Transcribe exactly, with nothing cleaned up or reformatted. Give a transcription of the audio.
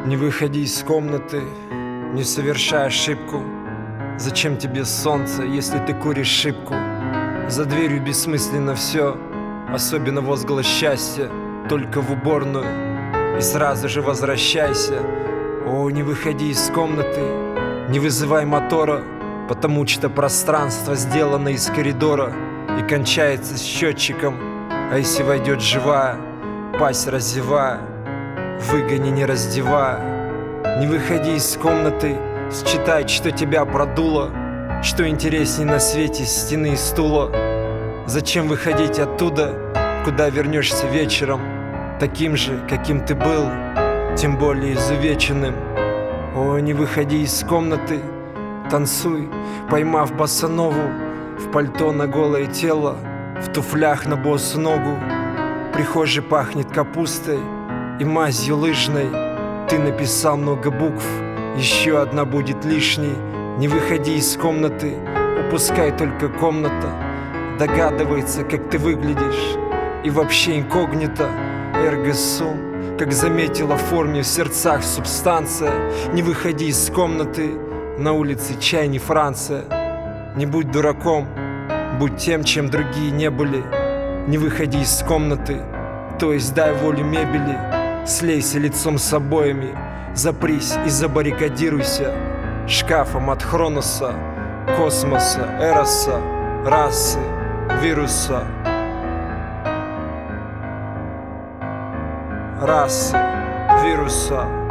Не выходи из комнаты, не совершай ошибку. Зачем тебе солнце, если ты куришь шипку? За дверью бессмысленно все, особенно возглас счастья. Только в уборную и сразу же возвращайся. О, не выходи из комнаты, не вызывай мотора, потому что пространство сделано из коридора и кончается с счетчиком. А если войдет живая, пасть разевая, выгони не раздевая. Не выходи из комнаты, считай, что тебя продуло. Что интересней на свете стены и стула? Зачем выходить оттуда, куда вернешься вечером, таким же, каким ты был, тем более изувеченным? О, не выходи из комнаты, танцуй, поймав босанову, в пальто на голое тело, в туфлях на босу ногу. В прихожей пахнет капустой и мазью лыжной. Ты написал много букв, еще одна будет лишней. Не выходи из комнаты, упускай только комната догадывается, как ты выглядишь. И вообще инкогнито, эрго сум, как заметила в форме в сердцах субстанция. Не выходи из комнаты, на улице чай не Франция. Не будь дураком, будь тем, чем другие не были. Не выходи из комнаты, то есть дай волю мебели. Слейся лицом с обоями, запрись и забаррикадируйся шкафом от Хроноса, космоса, Эроса, расы, вируса. Расы, вируса.